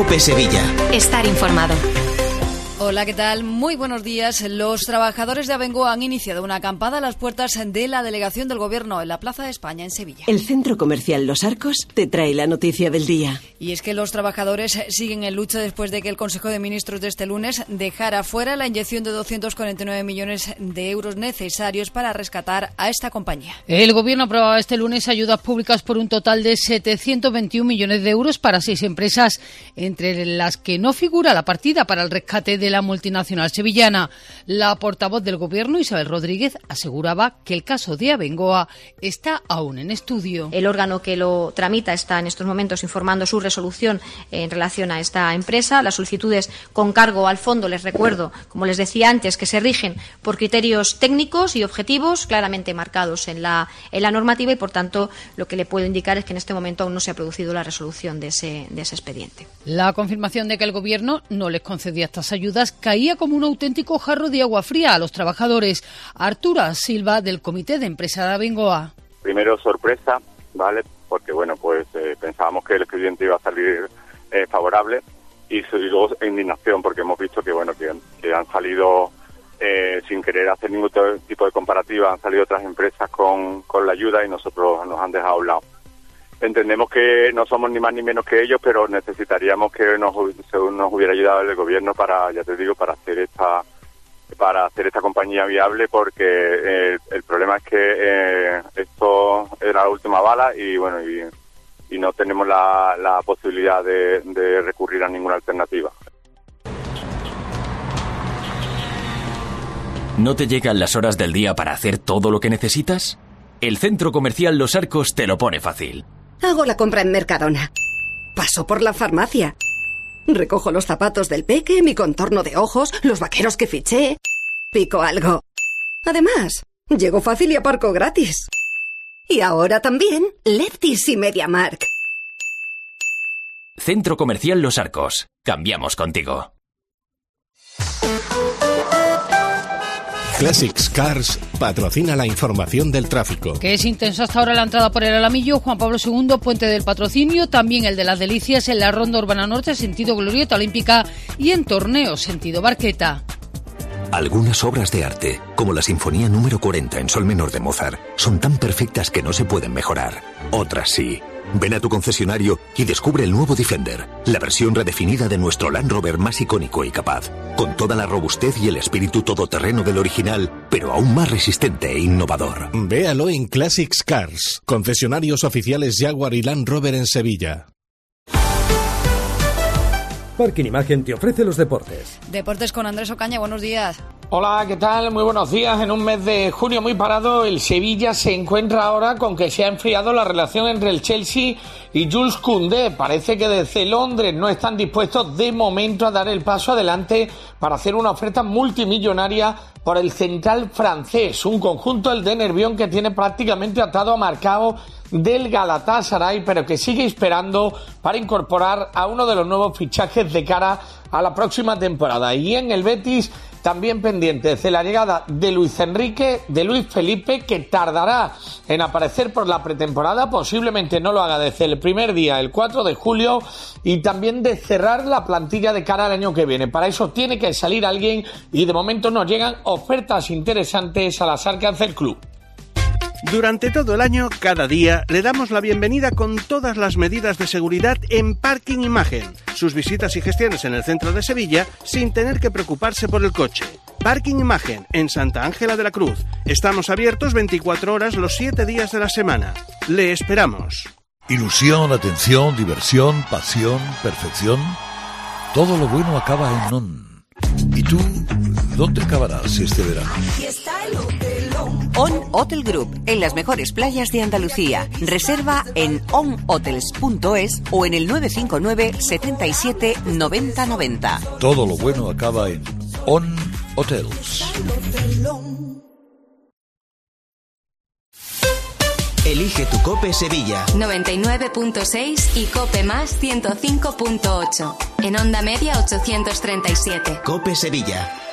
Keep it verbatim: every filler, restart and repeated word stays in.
COPE Sevilla. Estar informado. Hola, ¿qué tal? Muy buenos días. Los trabajadores de Abengoa han iniciado una acampada a las puertas de la delegación del Gobierno en la Plaza de España, en Sevilla. El Centro Comercial Los Arcos te trae la noticia del día. Y es que los trabajadores siguen en lucha después de que el Consejo de Ministros de este lunes dejara fuera la inyección de doscientos cuarenta y nueve millones de euros necesarios para rescatar a esta compañía. El Gobierno aprobaba este lunes ayudas públicas por un total de setecientos veintiún millones de euros para seis empresas, entre las que no figura la partida para el rescate de la multinacional sevillana. La portavoz del Gobierno, Isabel Rodríguez, aseguraba que el caso de Abengoa está aún en estudio. El órgano que lo tramita está en estos momentos informando su resolución en relación a esta empresa. Las solicitudes con cargo al fondo, les recuerdo, como les decía antes, que se rigen por criterios técnicos y objetivos claramente marcados en la, en la normativa, y por tanto lo que le puedo indicar es que en este momento aún no se ha producido la resolución de ese, de ese expediente. La confirmación de que el Gobierno no les concedía estas ayudas caía como un auténtico jarro de agua fría a los trabajadores. Artura Silva, del Comité de Empresa de Abengoa. Primero sorpresa, ¿vale? Porque, bueno, pues eh, pensábamos que el expediente iba a salir eh, favorable, y, y luego indignación, porque hemos visto que, bueno, que, que han salido, eh, sin querer hacer ningún tipo de comparativa, han salido otras empresas con, con la ayuda y nosotros nos han dejado a un lado. Entendemos que no somos ni más ni menos que ellos, pero necesitaríamos que nos, nos hubiera ayudado el Gobierno para, ya te digo, para hacer esta para hacer esta compañía viable, porque eh, el problema es que eh, esto era la última bala y bueno y, y no tenemos la, la posibilidad de, de recurrir a ninguna alternativa. ¿No te llegan las horas del día para hacer todo lo que necesitas? El Centro Comercial Los Arcos te lo pone fácil. Hago la compra en Mercadona. Paso por la farmacia. Recojo los zapatos del peque, mi contorno de ojos, los vaqueros que fiché. Pico algo. Además, llego fácil y aparco gratis. Y ahora también Lefties y MediaMarkt. Centro Comercial Los Arcos. Cambiamos contigo. Classics Cars patrocina la información del tráfico. Que es intensa hasta ahora la entrada por el Alamillo, Juan Pablo segundo, Puente del Patrocinio, también el de las Delicias en la Ronda Urbana Norte, sentido Glorieta Olímpica, y en Torneo, sentido Barqueta. Algunas obras de arte, como la Sinfonía número cuarenta en sol menor de Mozart, son tan perfectas que no se pueden mejorar. Otras sí. Ven a tu concesionario y descubre el nuevo Defender, la versión redefinida de nuestro Land Rover más icónico y capaz, con toda la robustez y el espíritu todoterreno del original, pero aún más resistente e innovador. Véalo en Classics Cars, concesionarios oficiales Jaguar y Land Rover en Sevilla. Parking Imagen te ofrece los deportes. Deportes con Andrés Ocaña, buenos días. Hola, ¿qué tal? Muy buenos días. En un mes de junio muy parado, el Sevilla se encuentra ahora con que se ha enfriado la relación entre el Chelsea y Jules Koundé. Parece que desde Londres no están dispuestos de momento a dar el paso adelante para hacer una oferta multimillonaria por el central francés. Un conjunto, el de Nervión, que tiene prácticamente atado a Marcao del Galatasaray, pero que sigue esperando para incorporar a uno de los nuevos fichajes de cara a la próxima temporada. Y en el Betis, también pendientes de la llegada de Luis Enrique, de Luis Felipe, que tardará en aparecer por la pretemporada, posiblemente no lo haga desde el primer día, el cuatro de julio, y también de cerrar la plantilla de cara al año que viene. Para eso tiene que salir alguien y de momento nos llegan ofertas interesantes a las arcas del club. Durante todo el año, cada día, le damos la bienvenida con todas las medidas de seguridad en Parking Imagen. Sus visitas y gestiones en el centro de Sevilla sin tener que preocuparse por el coche. Parking Imagen, en Santa Ángela de la Cruz. Estamos abiertos veinticuatro horas los siete días de la semana. Le esperamos. Ilusión, atención, diversión, pasión, perfección. Todo lo bueno acaba en On. ¿Y tú, dónde acabarás este verano? On Hotel Group, en las mejores playas de Andalucía. Reserva en on hotels punto es o en el nueve cinco nueve, setenta y siete, noventa noventa. Todo lo bueno acaba en On Hotels. Elige tu COPE Sevilla. noventa y nueve punto seis y COPE más ciento cinco punto ocho. En onda media ochocientos treinta y siete. COPE Sevilla.